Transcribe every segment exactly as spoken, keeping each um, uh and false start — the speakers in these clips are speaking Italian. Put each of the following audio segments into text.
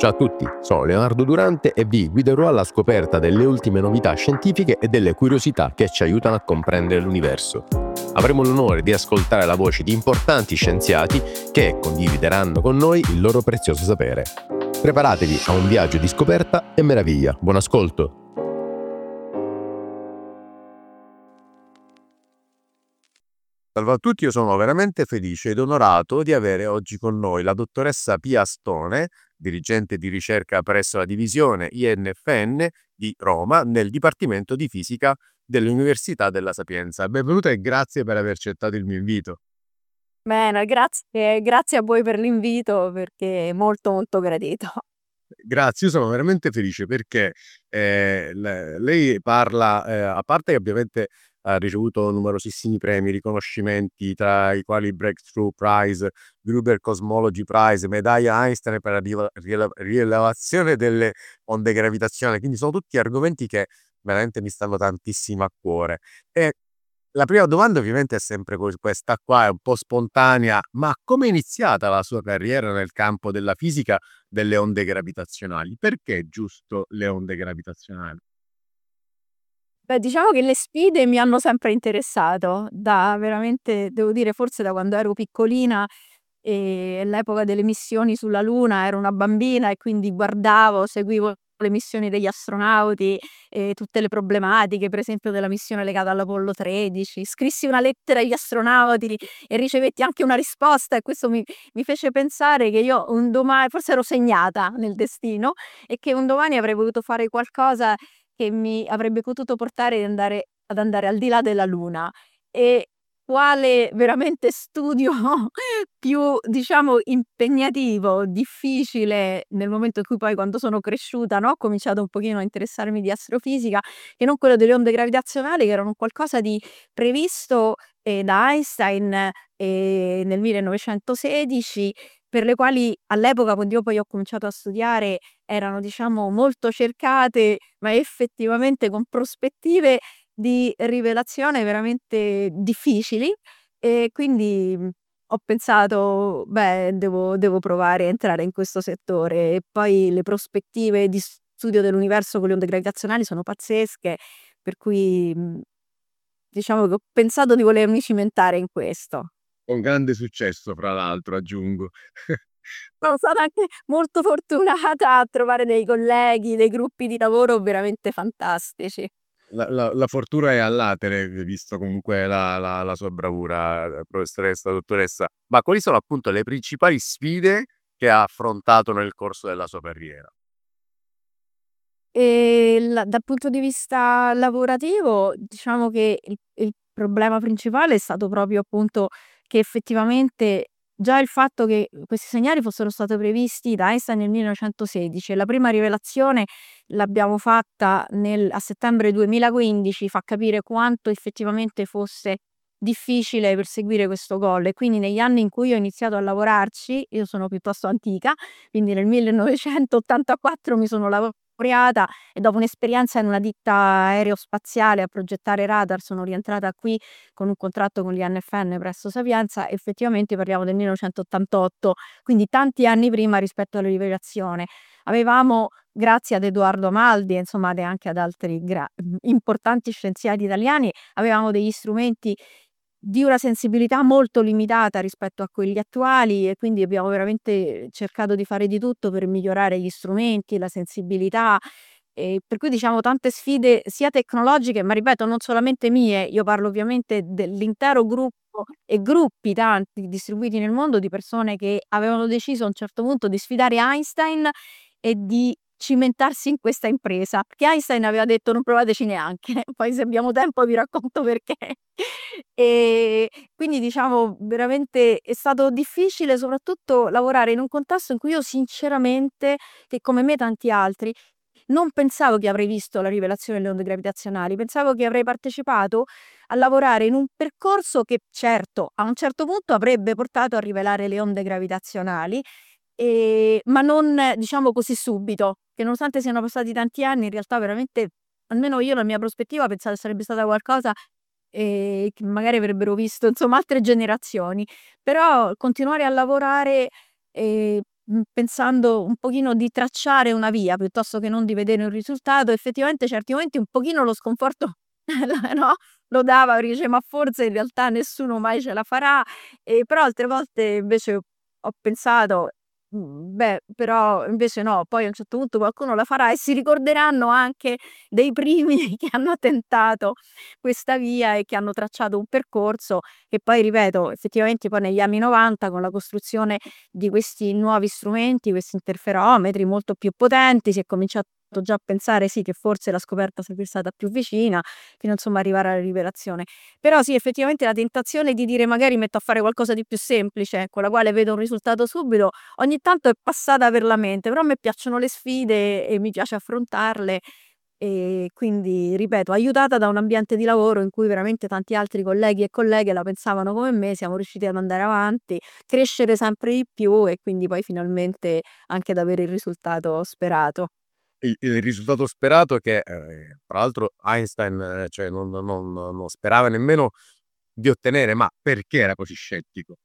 Ciao a tutti, sono Leonardo Durante e vi guiderò alla scoperta delle ultime novità scientifiche e delle curiosità che ci aiutano a comprendere l'universo. Avremo l'onore di ascoltare la voce di importanti scienziati che condivideranno con noi il loro prezioso sapere. Preparatevi a un viaggio di scoperta e meraviglia. Buon ascolto! Salve a tutti, io sono veramente felice ed onorato di avere oggi con noi la dottoressa Pia Stone, dirigente di ricerca presso la divisione I N F N di Roma nel Dipartimento di Fisica dell'Università della Sapienza. Benvenuta e grazie per aver accettato il mio invito. Bene, grazie, grazie a voi per l'invito perché è molto molto gradito. Grazie, io sono veramente felice perché eh, le- lei parla, eh, a parte che ovviamente ha ricevuto numerosissimi premi, riconoscimenti, tra i quali Breakthrough Prize, Gruber Cosmology Prize, medaglia Einstein per la riva- rile- rilevazione delle onde gravitazionali, quindi sono tutti argomenti che veramente mi stanno tantissimo a cuore. E la prima domanda ovviamente è sempre que- questa qua, è un po' spontanea, ma come è iniziata la sua carriera nel campo della fisica delle onde gravitazionali? Perché giusto le onde gravitazionali? Beh, diciamo che le sfide mi hanno sempre interessato, da veramente, devo dire, forse da quando ero piccolina e all'epoca delle missioni sulla Luna ero una bambina e quindi guardavo, seguivo le missioni degli astronauti e tutte le problematiche, per esempio della missione legata all'Apollo tredici. Scrissi una lettera agli astronauti e ricevetti anche una risposta e questo mi, mi fece pensare che io un domani, forse ero segnata nel destino e che un domani avrei voluto fare qualcosa che mi avrebbe potuto portare ad andare ad andare al di là della Luna. E quale veramente studio più, diciamo, impegnativo, difficile, nel momento in cui poi quando sono cresciuta, no, ho cominciato un pochino a interessarmi di astrofisica, che non quello delle onde gravitazionali, che erano un qualcosa di previsto, ehm, da Einstein, ehm, nel millenovecentosedici, per le quali all'epoca, quando io poi ho cominciato a studiare, erano diciamo molto cercate, ma effettivamente con prospettive di rivelazione veramente difficili e quindi, mhmm, ho pensato: "Beh, devo devo provare a entrare in questo settore." E poi le prospettive di studio dell'universo con le onde gravitazionali sono pazzesche, per cui, mhmm, diciamo che ho pensato di volermi cimentare in questo. Con grande successo, fra l'altro, aggiungo. Sono stata anche molto fortunata a trovare dei colleghi, dei gruppi di lavoro veramente fantastici. La, la- la fortuna è all'atere, visto comunque la, la- la sua bravura, eh, professoressa, dottoressa. Ma quali sono appunto le principali sfide che ha affrontato nel corso della sua carriera? Ehm, la dal punto di vista lavorativo, diciamo che il il problema principale è stato proprio appunto che effettivamente già il fatto che questi segnali fossero stati previsti da Einstein nel millenovecentosedici e la prima rivelazione l'abbiamo fatta nel a settembre duemilaquindici, fa capire quanto effettivamente fosse difficile perseguire questo goal. E quindi negli anni in cui ho iniziato a lavorarci, io sono piuttosto antica, quindi nel millenovecentottantaquattro mi sono laureata e dopo un'esperienza in una ditta aerospaziale a progettare radar sono rientrata qui con un contratto con l'I N F N presso Sapienza. Effettivamente parliamo del millenovecentottantotto, quindi tanti anni prima rispetto alla rivelazione. Avevamo, grazie ad Edoardo Amaldi, insomma, e anche ad altri gra mhmm, importanti scienziati italiani, avevamo degli strumenti di una sensibilità molto limitata rispetto a quelli attuali e quindi abbiamo veramente cercato di fare di tutto per migliorare gli strumenti, la sensibilità, ehm, per cui diciamo tante sfide sia tecnologiche, ma ripeto non solamente mie, io parlo ovviamente dell'intero gruppo e gruppi tanti distribuiti nel mondo di persone che avevano deciso a un certo punto di sfidare Einstein e di cimentarsi in questa impresa, perché Einstein aveva detto: "Non provateci neanche." Poi se abbiamo tempo vi racconto perché. Ehm, quindi diciamo veramente è stato difficile soprattutto lavorare in un contesto in cui io sinceramente, che come me tanti altri, non pensavo che avrei visto la rivelazione delle onde gravitazionali, pensavo che avrei partecipato a lavorare in un percorso che certo, a un certo punto avrebbe portato a rivelare le onde gravitazionali, ehm, ma non diciamo così subito, che nonostante siano passati tanti anni in realtà veramente, almeno io la mia prospettiva pensavo sarebbe stata qualcosa, ehm, che magari avrebbero visto insomma altre generazioni. Però continuare a lavorare, ehm, mhmm, pensando un pochino di tracciare una via piuttosto che non di vedere un risultato, effettivamente certi momenti un pochino lo sconforto no, lo dava perché dice: "Ma forse in realtà nessuno mai ce la farà". E però altre volte invece ho pensato: "Mhmm, beh, però invece no, poi a un certo punto qualcuno la farà e si ricorderanno anche dei primi che hanno tentato questa via e che hanno tracciato un percorso". Che poi ripeto, effettivamente poi negli anni 'novanta con la costruzione di questi nuovi strumenti, questi interferometri molto più potenti, si è cominciato già a pensare sì, che forse la scoperta sarebbe stata più vicina, fino insomma arrivare alla rivelazione. Però sì, effettivamente la tentazione di dire: "Magari metto a fare qualcosa di più semplice, con la quale vedo un risultato subito", ogni tanto è passata per la mente, però a me piacciono le sfide e mi piace affrontarle e quindi, ripeto, aiutata da un ambiente di lavoro in cui veramente tanti altri colleghi e colleghe la pensavano come me, siamo riusciti ad andare avanti, crescere sempre di più e quindi poi finalmente anche ad avere il risultato sperato. Il il risultato sperato che, ehm, tra l'altro Einstein, ehm, cioè non non non sperava nemmeno di ottenere, ma perché era così scettico?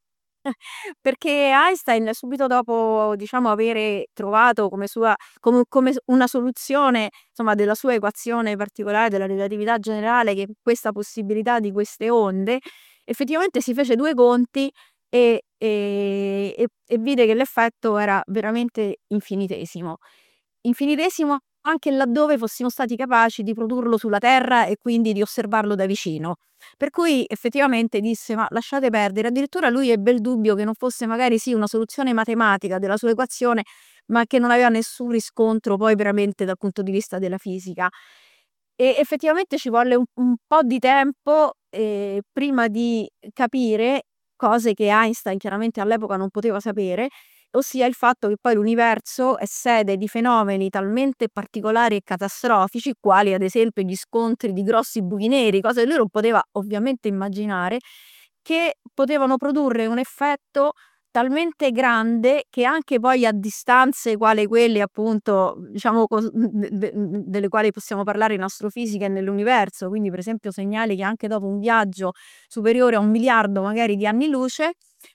Perché Einstein subito dopo, diciamo, avere trovato come sua come come s una soluzione, insomma, della sua equazione particolare della relatività generale, che questa possibilità di queste onde, effettivamente si fece due conti e ehm, e e vide che l'effetto era veramente infinitesimo. Infinitesimo anche laddove fossimo stati capaci di produrlo sulla Terra e quindi di osservarlo da vicino. Per cui effettivamente disse: "Ma lasciate perdere". Addirittura lui ebbe il dubbio che non fosse magari sì una soluzione matematica della sua equazione, ma che non aveva nessun riscontro poi veramente dal punto di vista della fisica. E effettivamente ci volle un un po' di tempo, ehm, prima di capire cose che Einstein chiaramente all'epoca non poteva sapere, ossia il fatto che poi l'universo è sede di fenomeni talmente particolari e catastrofici, quali ad esempio gli scontri di grossi buchi neri, cosa che lui non poteva ovviamente immaginare, che potevano produrre un effetto talmente grande che anche poi a distanze quale quelle appunto, diciamo cos d d delle quali possiamo parlare in astrofisica e nell'universo, quindi per esempio segnali che anche dopo un viaggio superiore a un miliardo magari di anni luce,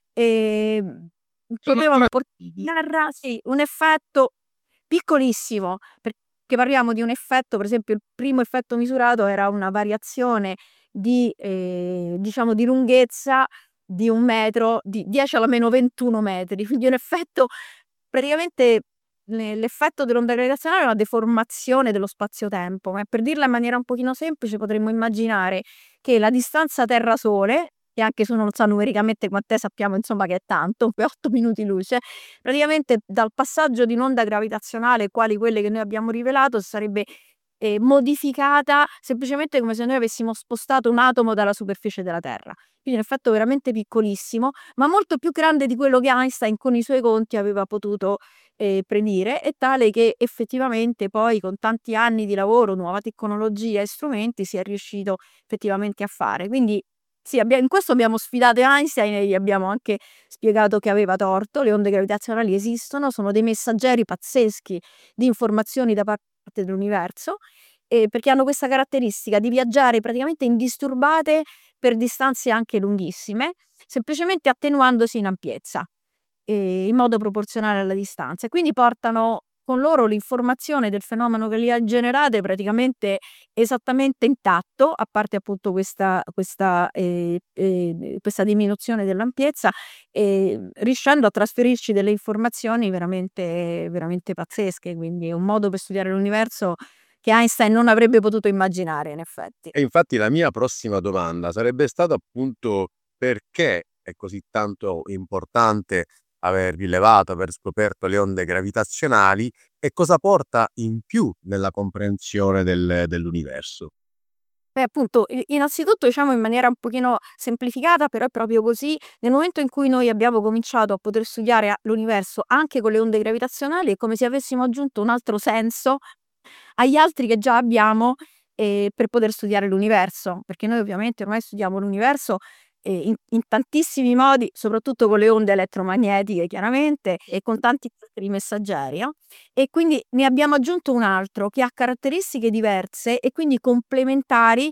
ehm, Sono potevano por relativi. terra sì, un effetto piccolissimo, perché parliamo di un effetto per esempio il primo effetto misurato era una variazione di ehm, diciamo di lunghezza di un metro, di dieci alla meno ventuno metri, quindi un effetto praticamente l'e l'effetto dell'onda gravitazionale è una deformazione dello spazio-tempo, ma per dirla in maniera un pochino semplice potremmo immaginare che la distanza Terra-Sole, che anche se uno non sa numericamente quant'è, sappiamo insomma che è tanto, quei otto minuti luce, praticamente dal passaggio di un'onda gravitazionale quali quelle che noi abbiamo rivelato sarebbe, ehm, modificata semplicemente come se noi avessimo spostato un atomo dalla superficie della Terra. Quindi un effetto veramente piccolissimo, ma molto più grande di quello che Einstein con i suoi conti aveva potuto, ehm, predire, e tale che effettivamente poi con tanti anni di lavoro, nuova tecnologia e strumenti si è riuscito effettivamente a fare. Quindi sì, abbia in questo abbiamo sfidato Einstein e gli abbiamo anche spiegato che aveva torto, le onde gravitazionali esistono, sono dei messaggeri pazzeschi di informazioni da parte dell'universo, ehm, perché hanno questa caratteristica di viaggiare praticamente indisturbate per distanze anche lunghissime, semplicemente attenuandosi in ampiezza, ehm, in modo proporzionale alla distanza e quindi portano con loro l'informazione del fenomeno che li ha generate praticamente esattamente intatto, a parte appunto questa questa ehm, ehm, questa diminuzione dell'ampiezza, ehm, riuscendo a trasferirci delle informazioni veramente veramente pazzesche. Quindi è un modo per studiare l'universo che Einstein non avrebbe potuto immaginare in effetti. E infatti la mia prossima domanda sarebbe stata appunto: perché è così tanto importante aver rilevato, aver scoperto le onde gravitazionali e cosa porta in più nella comprensione del dell'universo? Beh, appunto, i innanzitutto diciamo in maniera un pochino semplificata, però è proprio così, nel momento in cui noi abbiamo cominciato a poter studiare a l'universo anche con le onde gravitazionali, è come se avessimo aggiunto un altro senso agli altri che già abbiamo, ehm, per poter studiare l'universo, perché noi ovviamente ormai studiamo l'universo, ehm, in in tantissimi modi, soprattutto con le onde elettromagnetiche chiaramente e con tanti altri messaggeri, no, e quindi ne abbiamo aggiunto un altro che ha caratteristiche diverse e quindi complementari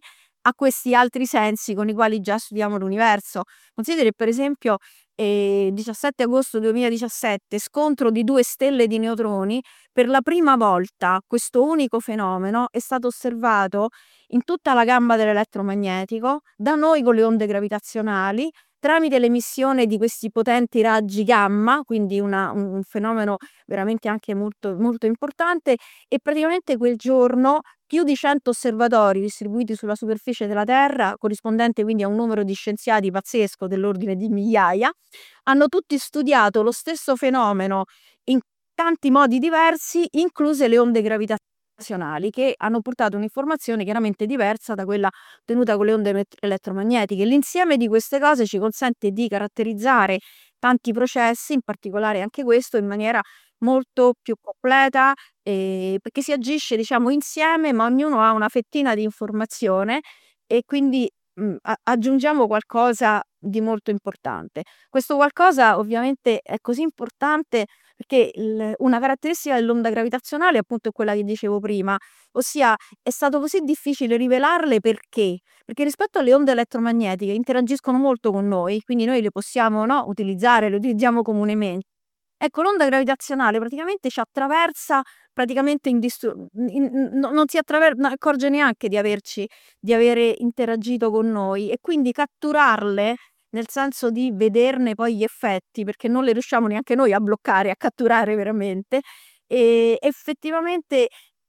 a questi altri sensi con i quali già studiamo l'universo. Consideri per esempio, ehm, diciassette agosto duemiladiciassette, scontro di due stelle di neutroni, per la prima volta questo unico fenomeno è stato osservato in tutta la gamma dell'elettromagnetico, da noi con le onde gravitazionali, tramite l'emissione di questi potenti raggi gamma, quindi una un un fenomeno veramente anche molto molto importante, e praticamente quel giorno più di cento osservatori distribuiti sulla superficie della Terra, corrispondente quindi a un numero di scienziati pazzesco dell'ordine di migliaia, hanno tutti studiato lo stesso fenomeno in tanti modi diversi, incluse le onde gravitazionali, che hanno portato un'informazione chiaramente diversa da quella ottenuta con le onde met elettromagnetiche. L'insieme di queste cose ci consente di caratterizzare tanti processi, in particolare anche questo, in maniera molto più completa, ehm, perché si agisce diciamo insieme, ma ognuno ha una fettina di informazione e quindi, mhmm, a aggiungiamo qualcosa di molto importante. Questo qualcosa ovviamente è così importante perché il una caratteristica dell'onda gravitazionale appunto è quella che dicevo prima, ossia è stato così difficile rivelarle perché? Perché rispetto alle onde elettromagnetiche interagiscono molto con noi, quindi noi le possiamo, no, utilizzare, le utilizziamo comunemente. Ecco, l'onda gravitazionale praticamente ci attraversa praticamente indistru in n no non si attraver no accorge neanche di averci di avere interagito con noi e quindi catturarle, nel senso di vederne poi gli effetti, perché non le riusciamo neanche noi a bloccare, a catturare veramente, ehm, effettivamente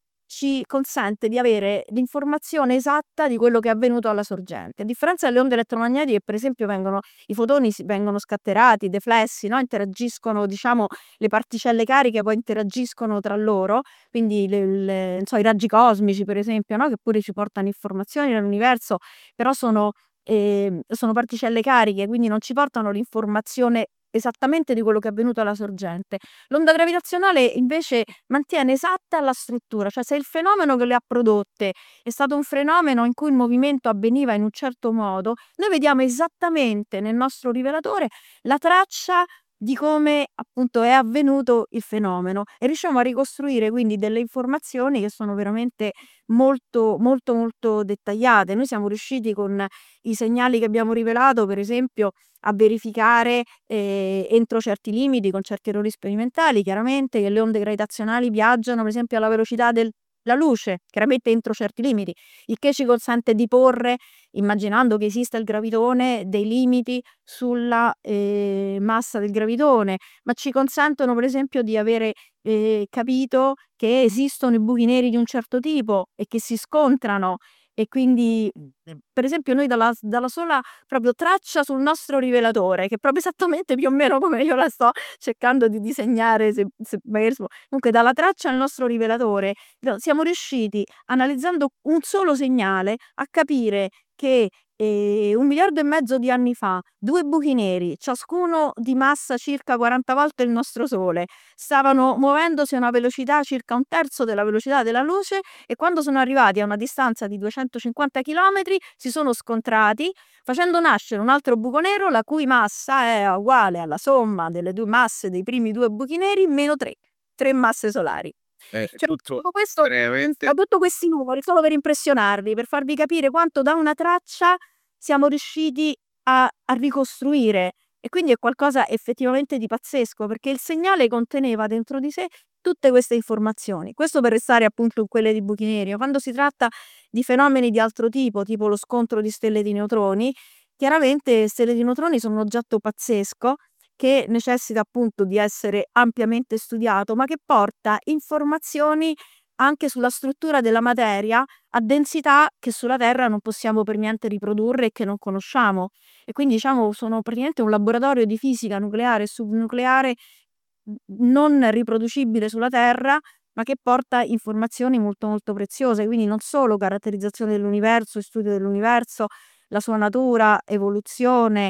ci consente di avere l'informazione esatta di quello che è avvenuto alla sorgente. A differenza delle onde elettromagnetiche, per esempio vengono i fotoni si vengono scatterati, deflessi, no, interagiscono diciamo le particelle cariche poi interagiscono tra loro, quindi le le non so, i raggi cosmici per esempio, no, che pure ci portano informazioni dall'universo, però sono ehm, sono particelle cariche, quindi non ci portano l'informazione esattamente di quello che è avvenuto alla sorgente. L'onda gravitazionale invece mantiene esatta la struttura, cioè se il fenomeno che le ha prodotte è stato un fenomeno in cui il movimento avveniva in un certo modo, noi vediamo esattamente nel nostro rivelatore la traccia di come appunto è avvenuto il fenomeno e riusciamo a ricostruire quindi delle informazioni che sono veramente molto, molto, molto dettagliate. Noi siamo riusciti con i segnali che abbiamo rivelato, per esempio, a verificare, ehm, entro certi limiti, con certi errori sperimentali, chiaramente, che le onde gravitazionali viaggiano, per esempio, alla velocità del la luce, chiaramente entro certi limiti, il che ci consente di porre, immaginando che esista il gravitone, dei limiti sulla, ehm, massa del gravitone, ma ci consentono per esempio di avere, ehm, capito che esistono i buchi neri di un certo tipo e che si scontrano e quindi, mhmm, per esempio noi dalla s dalla sola proprio traccia sul nostro rivelatore, che è proprio esattamente più o meno come io la sto cercando di disegnare, se se medesimo comunque dalla traccia al nostro rivelatore, no, siamo riusciti, analizzando un solo segnale, a capire che, ehm, un miliardo e mezzo di anni fa, due buchi neri, ciascuno di massa circa quaranta volte il nostro Sole, stavano muovendosi a una velocità circa un terzo della velocità della luce e quando sono arrivati a una distanza di duecentocinquanta chilometri si sono scontrati, facendo nascere un altro buco nero la cui massa è uguale alla somma delle due masse dei primi due buchi neri meno tre, tre masse solari. È Cioè tutto tutto questo estremamente ho tutto questi numeri solo per impressionarvi, per farvi capire quanto da una traccia siamo riusciti a a ricostruire e quindi è qualcosa effettivamente di pazzesco, perché il segnale conteneva dentro di sé tutte queste informazioni. Questo per restare appunto in quelle di buchi neri. Quando si tratta di fenomeni di altro tipo, tipo lo scontro di stelle di neutroni, chiaramente stelle di neutroni sono un oggetto pazzesco che necessita appunto di essere ampiamente studiato, ma che porta informazioni anche sulla struttura della materia a densità che sulla Terra non possiamo per niente riprodurre e che non conosciamo. E quindi diciamo sono praticamente un laboratorio di fisica nucleare e subnucleare n non riproducibile sulla Terra, ma che porta informazioni molto, molto preziose. Quindi non solo caratterizzazione dell'universo, studio dell'universo, la sua natura, evoluzione,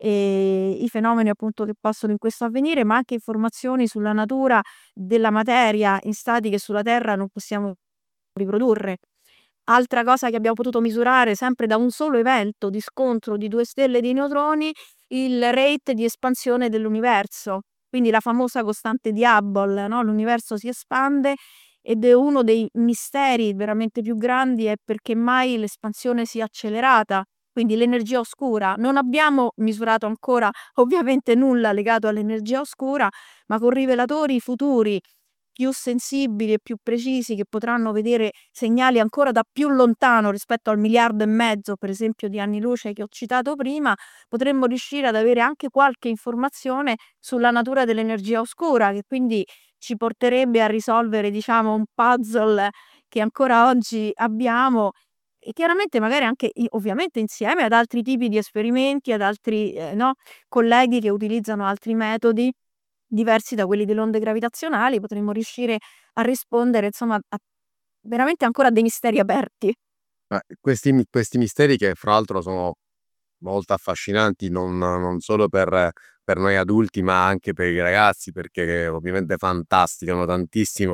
ehm, i fenomeni appunto che possono in questo avvenire, ma anche informazioni sulla natura della materia in stati che sulla Terra non possiamo riprodurre. Altra cosa che abbiamo potuto misurare sempre da un solo evento di scontro di due stelle di neutroni, il rate di espansione dell'universo, quindi la famosa costante di Hubble, no, l'universo si espande ed è uno dei misteri veramente più grandi è perché mai l'espansione sia accelerata, quindi l'energia oscura. Non abbiamo misurato ancora ovviamente nulla legato all'energia oscura, ma con rivelatori futuri più sensibili e più precisi che potranno vedere segnali ancora da più lontano rispetto al miliardo e mezzo, per esempio, di anni luce che ho citato prima, potremmo riuscire ad avere anche qualche informazione sulla natura dell'energia oscura, che quindi ci porterebbe a risolvere, diciamo, un puzzle che ancora oggi abbiamo e chiaramente magari anche i ovviamente insieme ad altri tipi di esperimenti, ad altri, ehm, no, colleghi che utilizzano altri metodi diversi da quelli delle onde gravitazionali, potremmo riuscire a rispondere insomma a veramente ancora a dei misteri aperti. Ma questi mi questi misteri che fra l'altro sono molto affascinanti, non non solo per per noi adulti, ma anche per i ragazzi, perché ovviamente fantasticano tantissimo.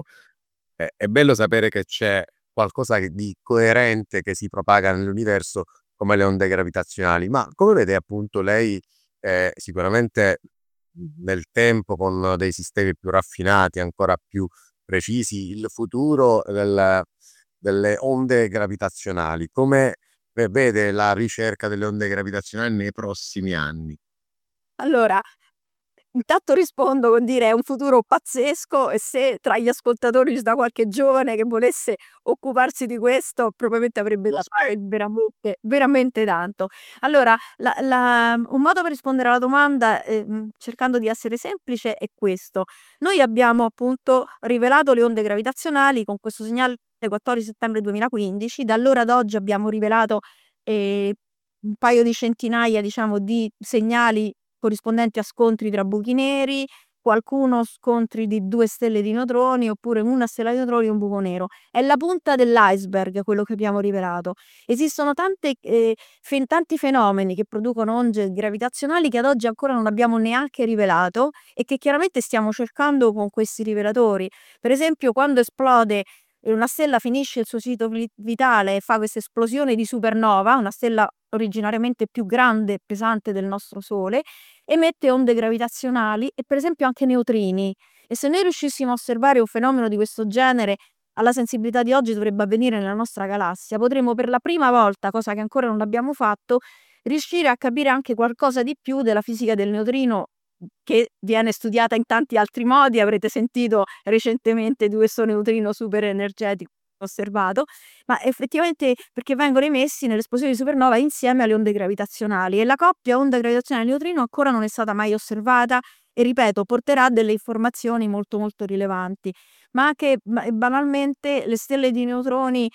È è bello sapere che c'è qualcosa che di coerente che si propaga nell'universo come le onde gravitazionali. Ma come vede appunto lei, ehm, sicuramente, mhmm, nel tempo con dei sistemi più raffinati, ancora più precisi, il futuro del delle onde gravitazionali? Come ve vede la ricerca delle onde gravitazionali nei prossimi anni? Allora, intanto rispondo con dire: è un futuro pazzesco e se tra gli ascoltatori ci sta qualche giovane che volesse occuparsi di questo, probabilmente avrebbe Lo da spe fare veramente, veramente tanto. Allora, la la un modo per rispondere alla domanda, ehm, cercando di essere semplice è questo: noi abbiamo appunto rivelato le onde gravitazionali con questo segnale quattordici settembre duemilaquindici, da allora ad oggi abbiamo rivelato, ehm, un paio di centinaia, diciamo, di segnali corrispondenti a scontri tra buchi neri, qualcuno scontri di due stelle di neutroni, oppure una stella di neutroni e un buco nero. È la punta dell'iceberg quello che abbiamo rivelato. Esistono tante, ehm, fen tanti fenomeni che producono onde gravitazionali che ad oggi ancora non abbiamo neanche rivelato e che chiaramente stiamo cercando con questi rivelatori. Per esempio, quando esplode e una stella finisce il suo ciclo vi vitale e fa questa esplosione di supernova, una stella originariamente più grande e pesante del nostro Sole, emette onde gravitazionali e per esempio anche neutrini. E se noi riuscissimo a osservare un fenomeno di questo genere alla sensibilità di oggi dovrebbe avvenire nella nostra galassia, potremmo per la prima volta, cosa che ancora non abbiamo fatto, riuscire a capire anche qualcosa di più della fisica del neutrino che viene studiata in tanti altri modi. Avrete sentito recentemente di questo neutrino super energetico osservato, ma effettivamente perché vengono emessi nell'esplosione di supernova insieme alle onde gravitazionali e la coppia onda gravitazionale-neutrino ancora non è stata mai osservata e ripeto, porterà delle informazioni molto molto rilevanti. Ma anche ba banalmente le stelle di neutroni,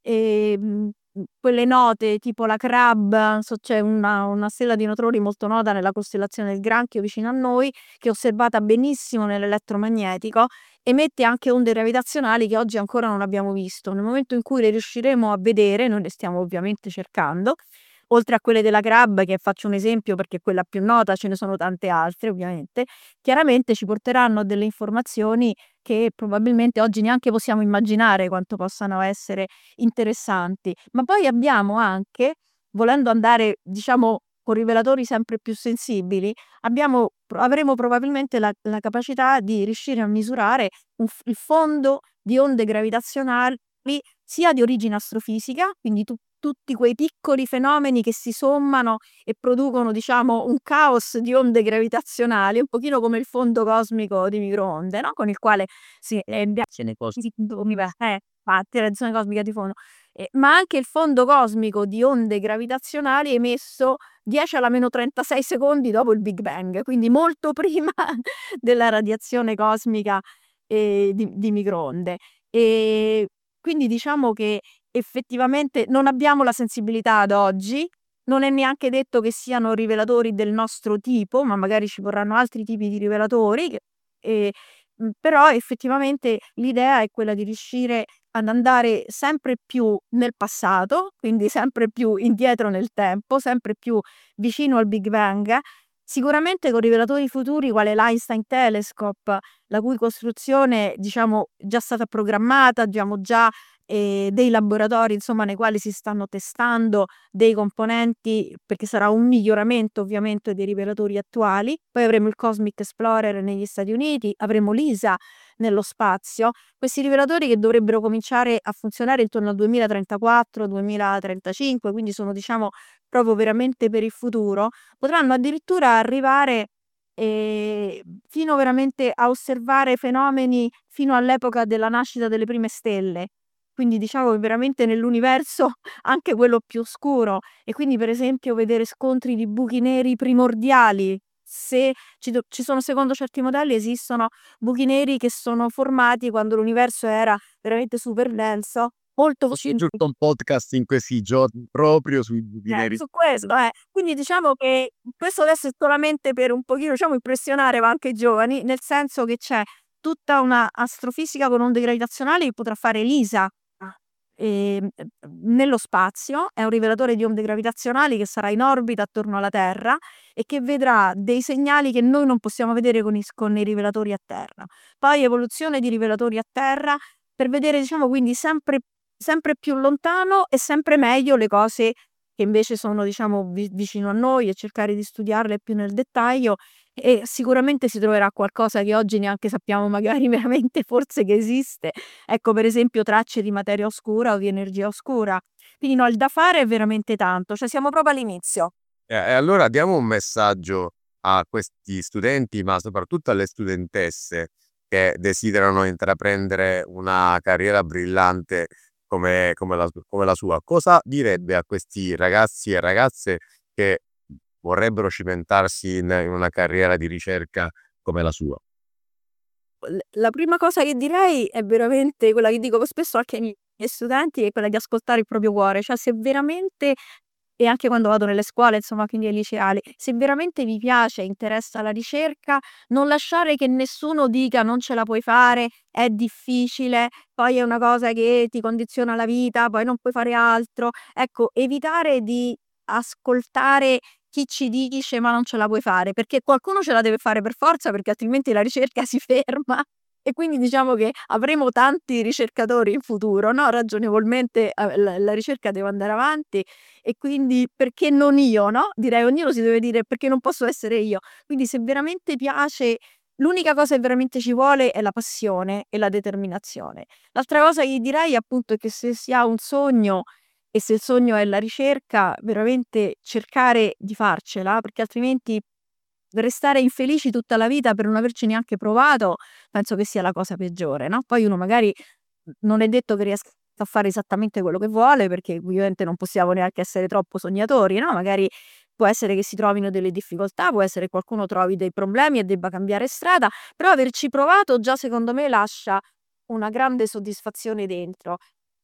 ehm, quelle note tipo la Crab, non so c'è una una stella di neutroni molto nota nella costellazione del Granchio vicino a noi, che è osservata benissimo nell'elettromagnetico, emette anche onde gravitazionali che oggi ancora non abbiamo visto. Nel momento in cui le riusciremo a vedere, noi le stiamo ovviamente cercando, oltre a quelle della Crab, che faccio un esempio perché è quella più nota, ce ne sono tante altre ovviamente, chiaramente ci porteranno a delle informazioni che probabilmente oggi neanche possiamo immaginare quanto possano essere interessanti. Ma poi abbiamo anche, volendo andare diciamo con rivelatori sempre più sensibili, abbiamo avremo probabilmente la la capacità di riuscire a misurare un f il fondo di onde gravitazionali sia di origine astrofisica, quindi tu tutti quei piccoli fenomeni che si sommano e producono, diciamo, un caos di onde gravitazionali, un pochino come il fondo cosmico di microonde, no, con il quale si eh, eh, infatti, radiazione cosmica di fondo. Ehm, ma anche il fondo cosmico di onde gravitazionali emesso dieci alla meno trentasei secondi dopo il Big Bang, quindi molto prima della radiazione cosmica, ehm, di di microonde. Ehm, quindi diciamo che effettivamente non abbiamo la sensibilità ad oggi, non è neanche detto che siano rivelatori del nostro tipo, ma magari ci vorranno altri tipi di rivelatori che ehm, mhmm, però effettivamente l'idea è quella di riuscire ad andare sempre più nel passato, quindi sempre più indietro nel tempo, sempre più vicino al Big Bang, sicuramente con rivelatori futuri quale l'Einstein Telescope, la cui costruzione diciamo già stata programmata, abbiamo già e dei laboratori insomma nei quali si stanno testando dei componenti, perché sarà un miglioramento ovviamente dei rivelatori attuali. Poi avremo il Cosmic Explorer negli Stati Uniti, avremo l'I S A nello spazio. Questi rivelatori che dovrebbero cominciare a funzionare intorno al duemilatrentaquattro duemilatrentacinque, quindi sono diciamo proprio veramente per il futuro, potranno addirittura arrivare ehm, fino veramente a osservare fenomeni fino all'epoca della nascita delle prime stelle. Quindi diciamo che veramente nell'universo anche quello più oscuro, e quindi per esempio vedere scontri di buchi neri primordiali. Se ci do ci sono secondo certi modelli esistono buchi neri che sono formati quando l'universo era veramente super denso, molto Ho vicino aggiunto un podcast in questi giorni proprio sui buchi eh, neri. su questo, eh. Quindi diciamo che questo adesso è solamente per un pochino, diciamo, impressionare ma anche i giovani, nel senso che c'è tutta una astrofisica con onde gravitazionali che potrà fare l'I S A, ehm, nello spazio. È un rivelatore di onde gravitazionali che sarà in orbita attorno alla Terra e che vedrà dei segnali che noi non possiamo vedere con i s con i rivelatori a terra. Poi evoluzione di rivelatori a terra per vedere diciamo quindi sempre sempre più lontano e sempre meglio le cose che invece sono diciamo vi vicino a noi, e cercare di studiarle più nel dettaglio, e sicuramente si troverà qualcosa che oggi neanche sappiamo magari veramente forse che esiste. Ecco, per esempio tracce di materia oscura o di energia oscura. Quindi no, il da fare è veramente tanto, cioè siamo proprio all'inizio. E e allora diamo un messaggio a questi studenti, ma soprattutto alle studentesse che desiderano intraprendere una carriera brillante come come la come la sua. Cosa direbbe a questi ragazzi e ragazze che vorrebbero cimentarsi in in una carriera di ricerca come la sua? L la prima cosa che direi è veramente quella che dico spesso anche ai miei studenti, è quella di ascoltare il proprio cuore, cioè se veramente, e anche quando vado nelle scuole, insomma, quindi ai liceali, se veramente vi piace e interessa la ricerca, non lasciare che nessuno dica: "Non ce la puoi fare, è difficile, poi è una cosa che ti condiziona la vita, poi non puoi fare altro." Ecco, evitare di ascoltare chi ci dice: "Ma non ce la puoi fare", perché qualcuno ce la deve fare per forza, perché altrimenti la ricerca si ferma, e quindi diciamo che avremo tanti ricercatori in futuro, no, ragionevolmente, uhm, la la ricerca deve andare avanti, e quindi perché non io, no, direi ognuno si deve dire: "Perché non posso essere io?" Quindi se veramente piace, l'unica cosa che veramente ci vuole è la passione e la determinazione. L'altra cosa che gli direi appunto è che se si ha un sogno, e se il sogno è la ricerca, veramente cercare di farcela, perché altrimenti restare infelici tutta la vita per non averci neanche provato, penso che sia la cosa peggiore, no, poi uno magari n non è detto che riesca a fare esattamente quello che vuole, perché ovviamente non possiamo neanche essere troppo sognatori, no, magari può essere che si trovino delle difficoltà, può essere che qualcuno trovi dei problemi e debba cambiare strada, però averci provato già secondo me lascia una grande soddisfazione dentro.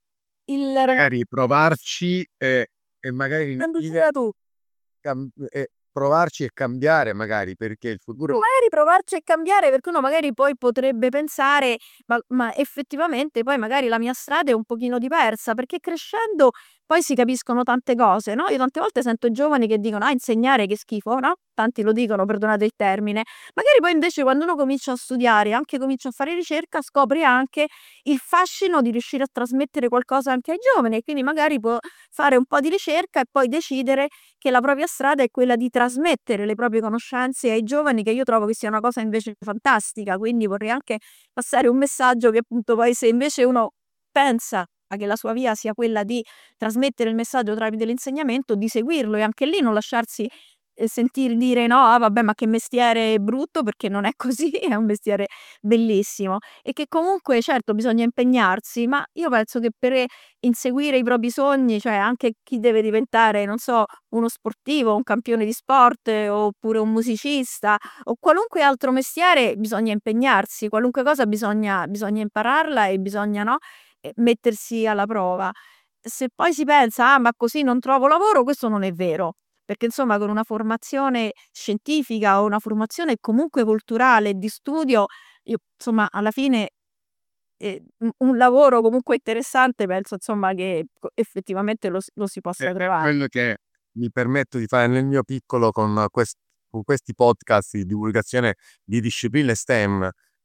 Il ra Magari provarci e e magari tu. cam e provarci e cambiare magari, perché il futuro Magari provarci e cambiare, perché uno magari poi potrebbe pensare: "Ma ma effettivamente poi magari la mia strada è un pochino diversa", perché crescendo poi si capiscono tante cose, no, io tante volte sento i giovani che dicono: "Ah, insegnare che schifo", no, tanti lo dicono, perdonate il termine. Magari poi invece quando uno comincia a studiare, anche comincia a fare ricerca, scopre anche il fascino di riuscire a trasmettere qualcosa anche ai giovani, e quindi magari può fare un po' di ricerca e poi decidere che la propria strada è quella di trasmettere le proprie conoscenze ai giovani, che io trovo che sia una cosa invece fantastica. Quindi vorrei anche passare un messaggio che appunto poi se invece uno pensa a che la sua via sia quella di trasmettere il messaggio tramite l'insegnamento, di seguirlo e anche lì non lasciarsi, ehm, sentir dire: "No, ah vabbè, ma che mestiere brutto", perché non è così, è un mestiere bellissimo, e che comunque certo bisogna impegnarsi, ma io penso che per inseguire i propri sogni, cioè anche chi deve diventare, non so, uno sportivo, un campione di sport, eh, oppure un musicista o qualunque altro mestiere, bisogna impegnarsi, qualunque cosa bisogna bisogna impararla e bisogna, no, ehm, mettersi alla prova. Se poi si pensa: "Ah, ma così non trovo lavoro", questo non è vero, perché insomma con una formazione scientifica o una formazione comunque culturale e di studio, io insomma alla fine, ehm, un un lavoro comunque interessante penso insomma che co effettivamente lo s lo si è possa è trovare. quello che mi permetto di fare nel mio piccolo con ques con questi podcast di divulgazione di discipline STEM,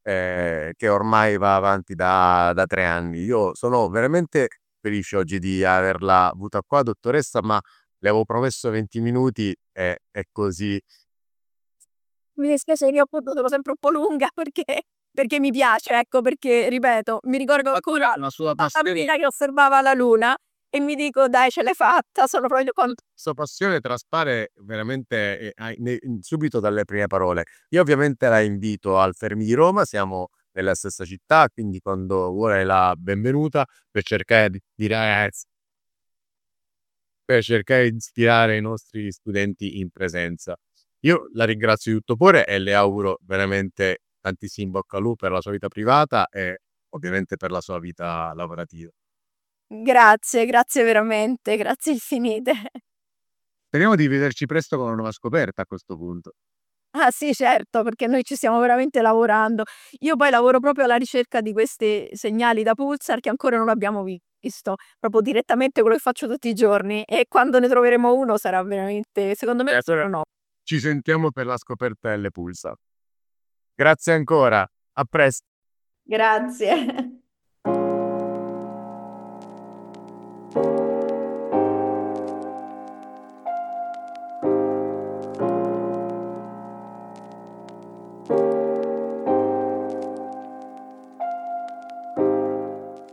ehm, che ormai va avanti da da tre anni. Io sono veramente felice oggi di averla avuta qua, dottoressa, ma le avevo promesso venti minuti e e così Mi dispiace che appunto sono sempre un po' lunga perché perché mi piace, ecco, perché ripeto, mi ricordo ancora la sua da passione bambina che osservava la luna e mi dico: "Dai, ce l'hai fatta." Sono proprio con sua passione traspare veramente, ehm, ai ne in subito dalle prime parole. Io ovviamente la invito al Fermi di Roma, siamo nella stessa città, quindi quando vuole la benvenuta per cercare di ispirare per cercare di ispirare i nostri studenti in presenza. Io la ringrazio di tutto cuore e le auguro veramente tantissimi in bocca al lupo per la sua vita privata e ovviamente per la sua vita lavorativa. Grazie, grazie veramente, grazie infinite. Speriamo di vederci presto con una nuova scoperta a questo punto. Ah sì, certo, perché noi ci stiamo veramente lavorando. Io poi lavoro proprio alla ricerca di questi segnali da pulsar che ancora non abbiamo visto, proprio direttamente quello che faccio tutti i giorni e quando ne troveremo uno sarà veramente secondo me E allora no. ci sentiamo per la scoperta delle pulsar. Grazie ancora, a pres Grazie.